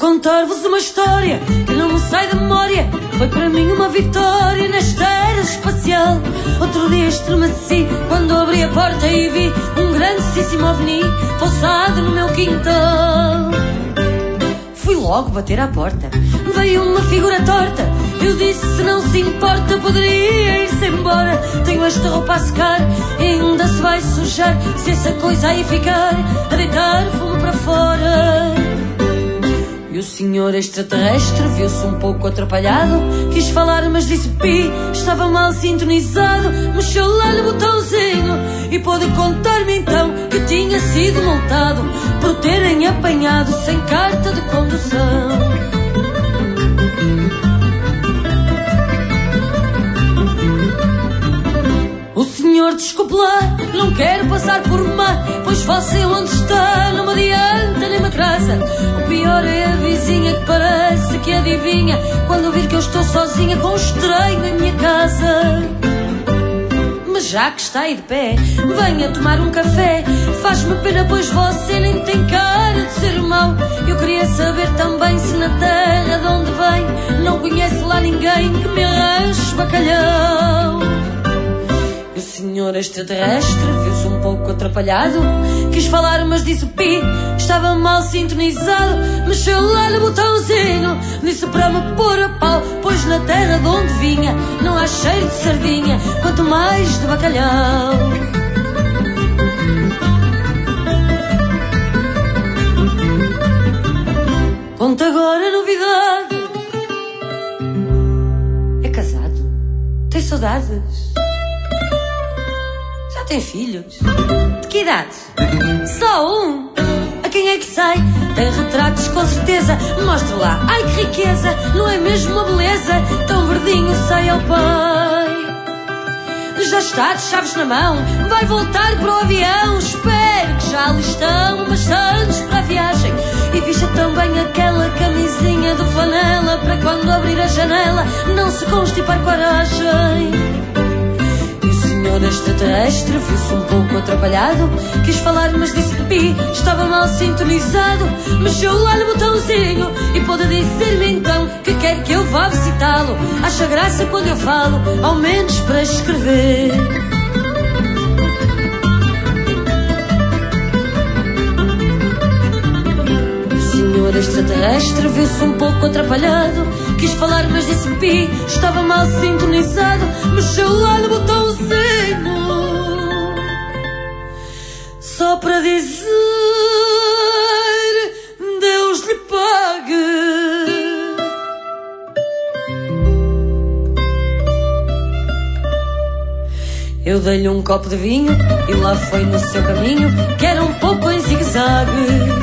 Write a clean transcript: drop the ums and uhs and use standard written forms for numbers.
contar-vos uma história que não me sai da memória. Foi para mim uma vitória nesta era espacial. Outro dia estremeci quando abri a porta e vi um grandíssimo ovni pousado no meu quintal. Fui logo bater à porta, veio uma figura torta. Eu disse, se não se importa, poderia ir-se embora. Tenho esta roupa a secar e ainda se vai sujar. Se essa coisa aí ficar a deitar fumo para fora. E o senhor extraterrestre viu-se um pouco atrapalhado. Quis falar mas disse pi, estava mal sintonizado. Mexeu lá no botãozinho e pôde contar-me então que tinha sido multado por terem apanhado sem carta de condução. O senhor, desculpe lá, não quero passar por má, pois você onde está não me adianta nem me atrasa. O pior é a vizinha que parece que adivinha quando vir que eu estou sozinha com um estranho em minha casa. Mas já que está aí de pé, venha tomar um café. Faz-me pena pois você nem tem cara de ser mau. Eu queria saber também se na terra de onde vem não conhece lá ninguém que me arranje bacalhau. O senhor extraterrestre viu-se um pouco atrapalhado. Quis falar mas disse pi, estava mal sintonizado. Mexeu lá no botãozinho, disse para me pôr a pau, pois na terra de onde vinha não há cheiro de sardinha, quanto mais de bacalhau. Conta agora a novidade. É casado? Tem saudades? Tem filhos? De que idade? Só um? A quem é que sai? Tem retratos com certeza. Mostra lá, ai que riqueza. Não é mesmo uma beleza? Tão verdinho sai ao pai. Já está de chaves na mão, vai voltar para o avião. Espero que já ali estão bastantes para a viagem. E vista também aquela camisinha de flanela, para quando abrir a janela não se constipar coragem. O senhor extraterrestre viu-se um pouco atrapalhado. Quis falar mas disse pi, estava mal sintonizado. Mexeu lá no botãozinho e pôde dizer-me então que quer que eu vá visitá-lo. Acha graça quando eu falo, ao menos para escrever. O senhor extraterrestre viu-se um pouco atrapalhado. Quis falar mas disse pi, estava mal sintonizado. Mexeu lá no botãozinho só para dizer Deus lhe pague. Eu dei-lhe um copo de vinho e lá foi no seu caminho, que era um pouco em zigue-zague.